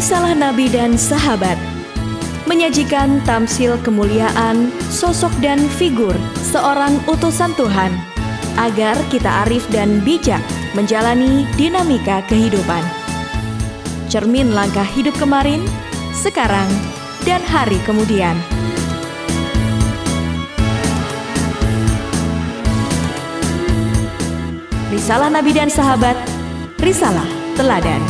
Risalah Nabi dan Sahabat menyajikan tamsil kemuliaan, sosok dan figur seorang utusan Tuhan agar kita arif dan bijak menjalani dinamika kehidupan. Cermin langkah hidup kemarin, sekarang, dan hari kemudian. Risalah Nabi dan Sahabat, Risalah Teladan.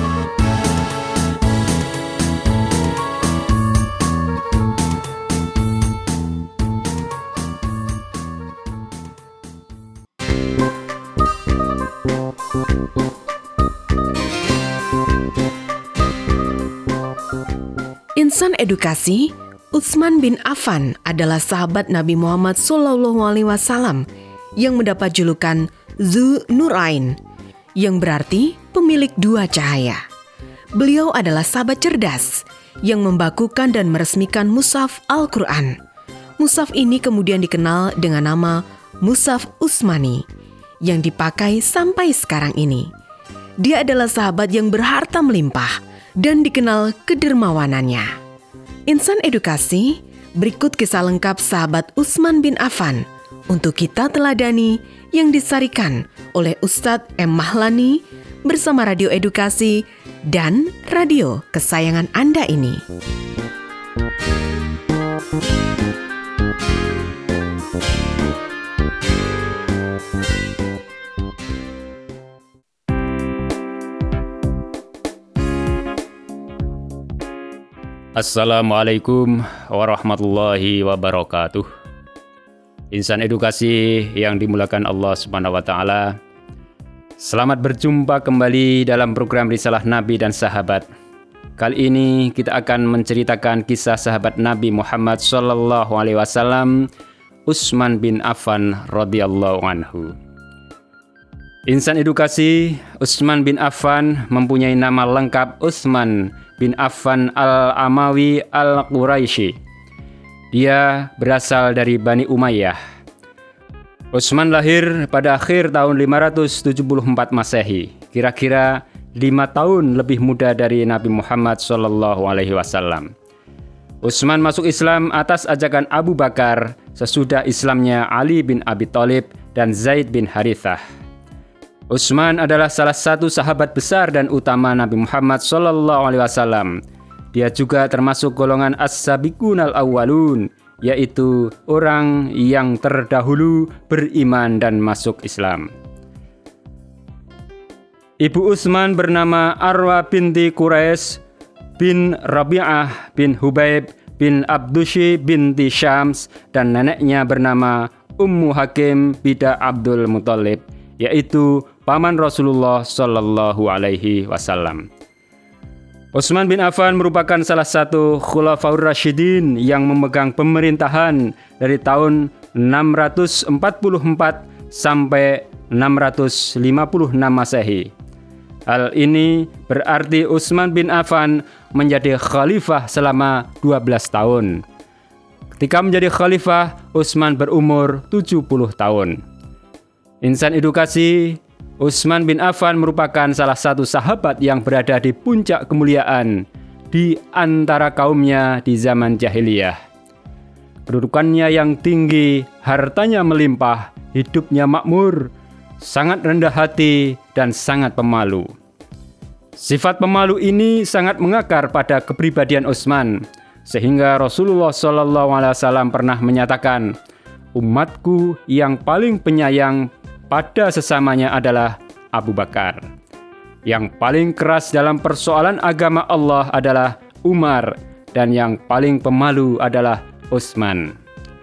Insan edukasi, Utsman bin Affan adalah sahabat Nabi Muhammad SAW yang mendapat julukan Dzu Nurain, yang berarti pemilik dua cahaya. Beliau adalah sahabat cerdas yang membakukan dan meresmikan Mushaf Al-Quran. Mushaf ini kemudian dikenal dengan nama Mushaf Utsmani yang dipakai sampai sekarang ini. Dia adalah sahabat yang berharta melimpah dan dikenal kedermawanannya. Insan edukasi, berikut kisah lengkap sahabat Utsman bin Affan untuk kita teladani yang disarikan oleh Ustadz M. Mahlani bersama Radio Edukasi dan radio kesayangan Anda ini. Assalamualaikum warahmatullahi wabarakatuh. Insan edukasi yang dimuliakan Allah Subhanahu wa taala. Selamat berjumpa kembali dalam program Risalah Nabi dan Sahabat. Kali ini kita akan menceritakan kisah sahabat Nabi Muhammad sallallahu alaihi wasallam, Utsman bin Affan radhiyallahu anhu. Insan edukasi, Utsman bin Affan mempunyai nama lengkap Utsman bin Affan al-Amawi al-Quraisy. Dia berasal dari Bani Umayyah. Utsman lahir pada akhir tahun 574 Masehi, kira-kira 5 tahun lebih muda dari Nabi Muhammad SAW. Utsman masuk Islam atas ajakan Abu Bakar sesudah Islamnya Ali bin Abi Thalib dan Zaid bin Harithah. Utsman adalah salah satu sahabat besar dan utama Nabi Muhammad SAW. Dia juga termasuk golongan as-sabiqun al-awwalun, yaitu orang yang terdahulu beriman dan masuk Islam. Ibu Utsman bernama Arwa binti Quraisy bin Rabi'ah bin Hubaib bin Abdushi binti Syams, dan neneknya bernama Ummu Hakim bida Abdul Muthalib, yaitu paman Rasulullah Shallallahu Alaihi Wasallam. Utsman bin Affan merupakan salah satu Khulafaur Rasyidin yang memegang pemerintahan dari tahun 644 sampai 656 Masehi. Hal ini berarti Utsman bin Affan menjadi khalifah selama 12 tahun. Ketika menjadi khalifah, Utsman berumur 70 tahun. Insan edukasi, Utsman bin Affan merupakan salah satu sahabat yang berada di puncak kemuliaan di antara kaumnya di zaman jahiliyah. Kedudukannya yang tinggi, hartanya melimpah, hidupnya makmur, sangat rendah hati, dan sangat pemalu. Sifat pemalu ini sangat mengakar pada kepribadian Utsman, sehingga Rasulullah SAW pernah menyatakan, umatku yang paling penyayang pada sesamanya adalah Abu Bakar. Yang paling keras dalam persoalan agama Allah adalah Umar, dan yang paling pemalu adalah Utsman.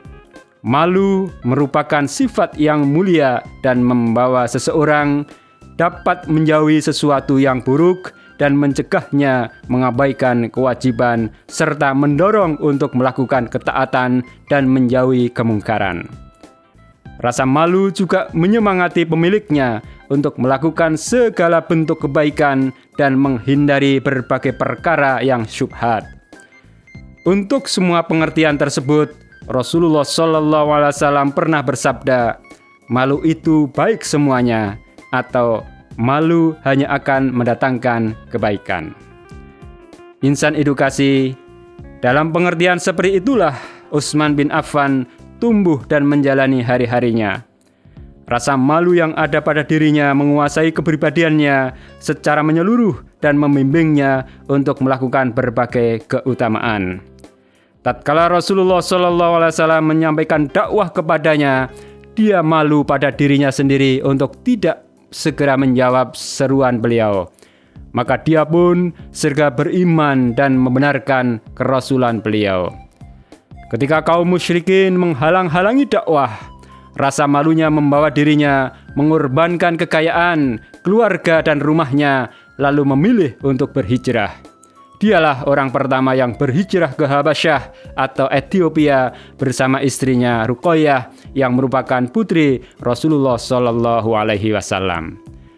Malu merupakan sifat yang mulia dan membawa seseorang dapat menjauhi sesuatu yang buruk dan mencegahnya mengabaikan kewajiban serta mendorong untuk melakukan ketaatan dan menjauhi kemungkaran. Rasa malu juga menyemangati pemiliknya untuk melakukan segala bentuk kebaikan dan menghindari berbagai perkara yang syubhat. Untuk semua pengertian tersebut, Rasulullah SAW pernah bersabda, malu itu baik semuanya, atau malu hanya akan mendatangkan kebaikan. Insan edukasi, dalam pengertian seperti itulah Utsman bin Affan tumbuh dan menjalani hari-harinya. Rasa malu yang ada pada dirinya menguasai kepribadiannya secara menyeluruh dan membimbingnya untuk melakukan berbagai keutamaan. Tatkala Rasulullah SAW menyampaikan dakwah kepadanya, dia malu pada dirinya sendiri untuk tidak segera menjawab seruan beliau. Maka dia pun segera beriman dan membenarkan kerasulan beliau. Ketika kaum musyrikin menghalang-halangi dakwah, rasa malunya membawa dirinya mengorbankan kekayaan, keluarga dan rumahnya, lalu memilih untuk berhijrah. Dialah orang pertama yang berhijrah ke Habasyah atau Ethiopia bersama istrinya Ruqayyah yang merupakan putri Rasulullah SAW.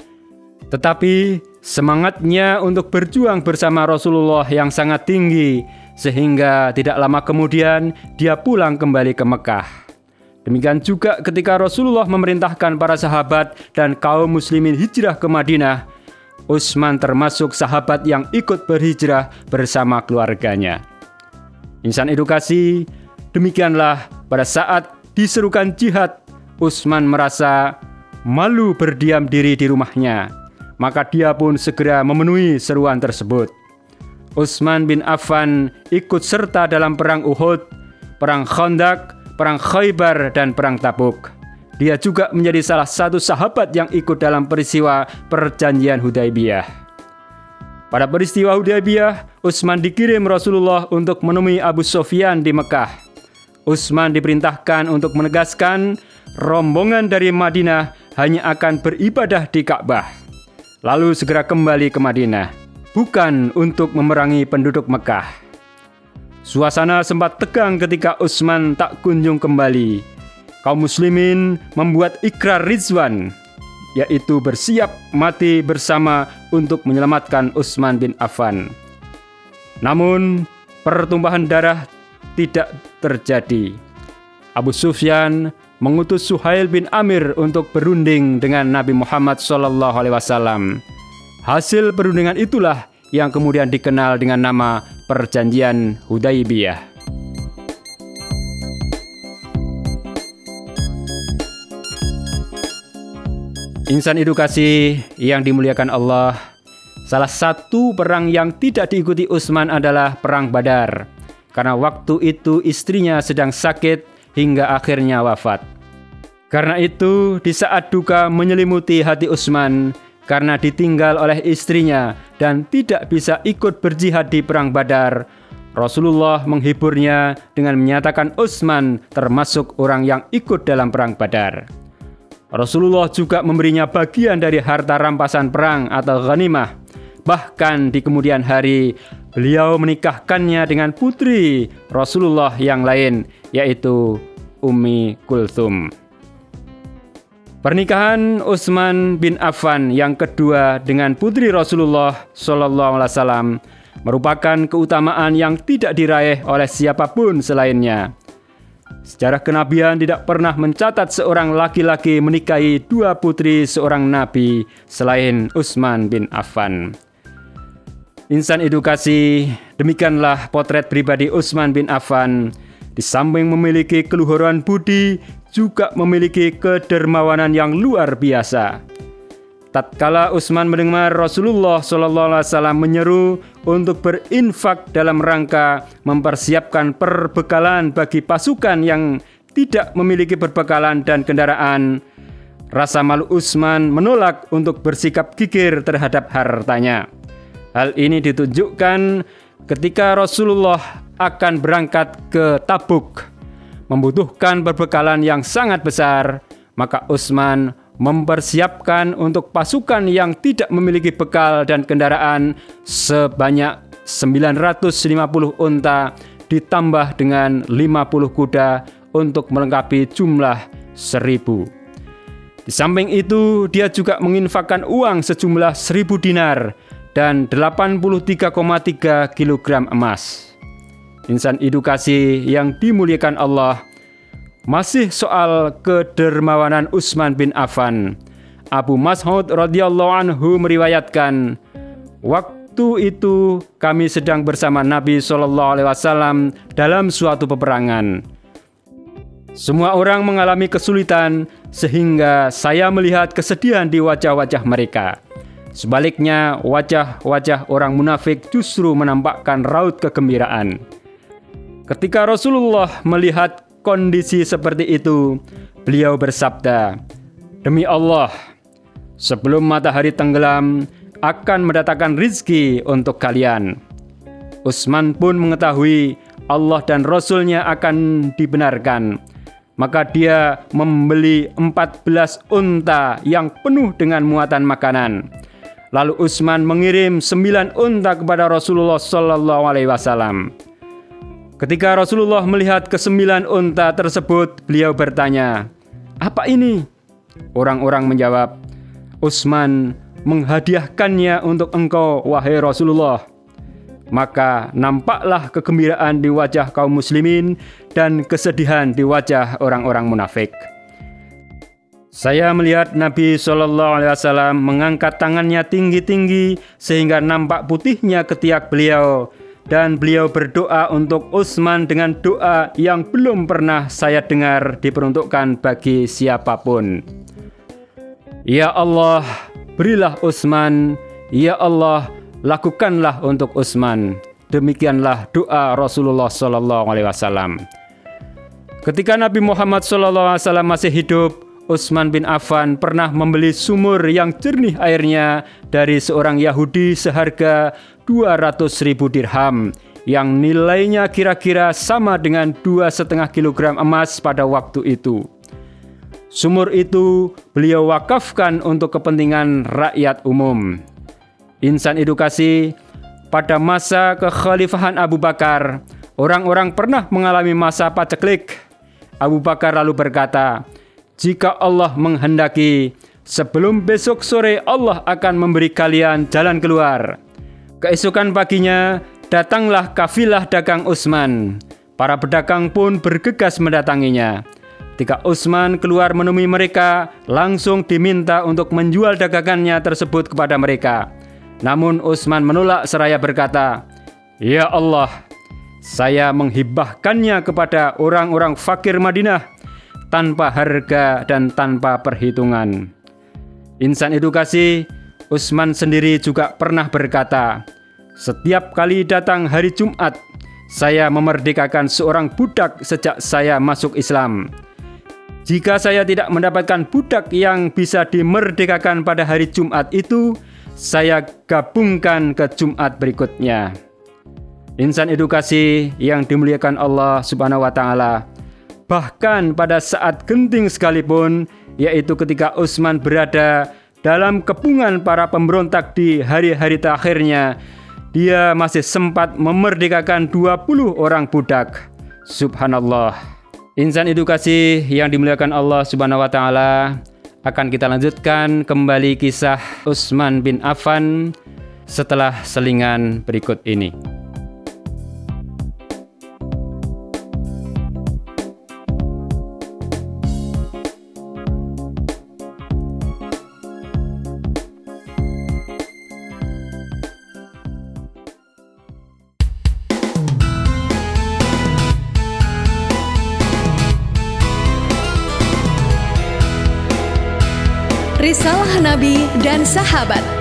Tetapi semangatnya untuk berjuang bersama Rasulullah yang sangat tinggi, sehingga tidak lama kemudian dia pulang kembali ke Mekah. Demikian juga ketika Rasulullah memerintahkan para sahabat dan kaum muslimin hijrah ke Madinah, Utsman termasuk sahabat yang ikut berhijrah bersama keluarganya. Insan edukasi, demikianlah pada saat diserukan jihad, Utsman merasa malu berdiam diri di rumahnya. Maka dia pun segera memenuhi seruan tersebut. Utsman bin Affan ikut serta dalam perang Uhud, perang Khandaq, perang Khaybar, dan perang Tabuk. Dia juga menjadi salah satu sahabat yang ikut dalam peristiwa perjanjian Hudaybiyah. Pada peristiwa Hudaybiyah, Utsman dikirim Rasulullah untuk menemui Abu Sufyan di Mekah. Utsman diperintahkan untuk menegaskan rombongan dari Madinah hanya akan beribadah di Ka'bah, lalu segera kembali ke Madinah, bukan untuk memerangi penduduk Mekah. Suasana sempat tegang ketika Utsman tak kunjung kembali. Kaum muslimin membuat ikrar ridwan, yaitu bersiap mati bersama untuk menyelamatkan Utsman bin Affan. Namun, pertumpahan darah tidak terjadi. Abu Sufyan mengutus Suhail bin Amir untuk berunding dengan Nabi Muhammad SAW. Hasil perundingan itulah yang kemudian dikenal dengan nama Perjanjian Hudaybiyah. Insan edukasi yang dimuliakan Allah, salah satu perang yang tidak diikuti Utsman adalah Perang Badar, karena waktu itu istrinya sedang sakit hingga akhirnya wafat. Karena itu, di saat duka menyelimuti hati Utsman karena ditinggal oleh istrinya dan tidak bisa ikut berjihad di Perang Badar, Rasulullah menghiburnya dengan menyatakan Utsman termasuk orang yang ikut dalam Perang Badar. Rasulullah juga memberinya bagian dari harta rampasan perang atau ghanimah. Bahkan di kemudian hari, beliau menikahkannya dengan putri Rasulullah yang lain, yaitu Ummi Kulthum. Pernikahan Utsman bin Affan yang kedua dengan putri Rasulullah SAW merupakan keutamaan yang tidak diraih oleh siapapun selainnya. Sejarah kenabian tidak pernah mencatat seorang laki-laki menikahi dua putri seorang nabi selain Utsman bin Affan. Insan edukasi, demikianlah potret pribadi Utsman bin Affan. Di samping memiliki keluhuran budi, juga memiliki kedermawanan yang luar biasa. Tatkala Utsman mendengar Rasulullah SAW menyeru untuk berinfak dalam rangka mempersiapkan perbekalan bagi pasukan yang tidak memiliki perbekalan dan kendaraan, rasa malu Utsman menolak untuk bersikap gigir terhadap hartanya. Hal ini ditunjukkan ketika Rasulullah akan berangkat ke Tabuk, membutuhkan perbekalan yang sangat besar, maka Utsman mempersiapkan untuk pasukan yang tidak memiliki bekal dan kendaraan sebanyak 950 unta ditambah dengan 50 kuda untuk melengkapi jumlah 1.000. Di samping itu, dia juga menginfakkan uang sejumlah 1.000 dinar dan 83,3 kilogram emas. Insan edukasi yang dimuliakan Allah, masih soal kedermawanan Utsman bin Affan. Abu Mas'ud radhiyallahu anhu meriwayatkan, Waktu itu kami sedang bersama Nabi SAW dalam suatu peperangan. Semua orang mengalami kesulitan sehingga saya melihat kesedihan di wajah-wajah mereka. Sebaliknya, wajah-wajah orang munafik justru menampakkan raut kegembiraan. Ketika Rasulullah melihat kondisi seperti itu, beliau bersabda, "Demi Allah, sebelum matahari tenggelam akan mendatangkan rizki untuk kalian." Utsman pun mengetahui Allah dan Rasul-Nya akan dibenarkan. Maka dia membeli 14 unta yang penuh dengan muatan makanan. Lalu Utsman mengirim 9 unta kepada Rasulullah SAW. Ketika Rasulullah melihat ke-9 unta tersebut, beliau bertanya, "Apa ini?" Orang-orang menjawab, "Utsman menghadiahkannya untuk engkau, wahai Rasulullah." Maka nampaklah kegembiraan di wajah kaum muslimin dan kesedihan di wajah orang-orang munafik. Saya melihat Nabi SAW mengangkat tangannya tinggi-tinggi sehingga nampak putihnya ketiak beliau, dan beliau berdoa untuk Utsman dengan doa yang belum pernah saya dengar diperuntukkan bagi siapapun. Ya Allah, berilah Utsman. Ya Allah, lakukanlah untuk Utsman. Demikianlah doa Rasulullah SAW. Ketika Nabi Muhammad SAW masih hidup, Utsman bin Affan pernah membeli sumur yang jernih airnya dari seorang Yahudi seharga 200.000 dirham, yang nilainya kira-kira sama dengan 2,5 kilogram emas pada waktu itu. Sumur itu beliau wakafkan untuk kepentingan rakyat umum. Insan edukasi, pada masa kekhalifahan Abu Bakar, orang-orang pernah mengalami masa paceklik. Abu Bakar lalu berkata, "Jika Allah menghendaki, sebelum besok sore Allah akan memberi kalian jalan keluar." Keesokan paginya, datanglah kafilah dagang Utsman. Para pedagang pun bergegas mendatanginya. Ketika Utsman keluar menemui mereka, langsung diminta untuk menjual dagangannya tersebut kepada mereka. Namun Utsman menolak seraya berkata, "Ya Allah, saya menghibahkannya kepada orang-orang fakir Madinah tanpa harga dan tanpa perhitungan." Insan edukasi, Utsman sendiri juga pernah berkata, "Setiap kali datang hari Jumat, saya memerdekakan seorang budak sejak saya masuk Islam. Jika saya tidak mendapatkan budak yang bisa dimerdekakan pada hari Jumat itu, saya gabungkan ke Jumat berikutnya." Insan edukasi yang dimuliakan Allah Subhanahu wa Ta'ala, bahkan pada saat genting sekalipun, yaitu ketika Utsman berada dalam kepungan para pemberontak di hari-hari terakhirnya, dia masih sempat memerdekakan 20 orang budak. Subhanallah. Insan edukasi yang dimuliakan Allah Subhanahu wa Ta'ala, akan kita lanjutkan kembali kisah Utsman bin Affan setelah selingan berikut ini. Risalah Nabi dan Sahabat,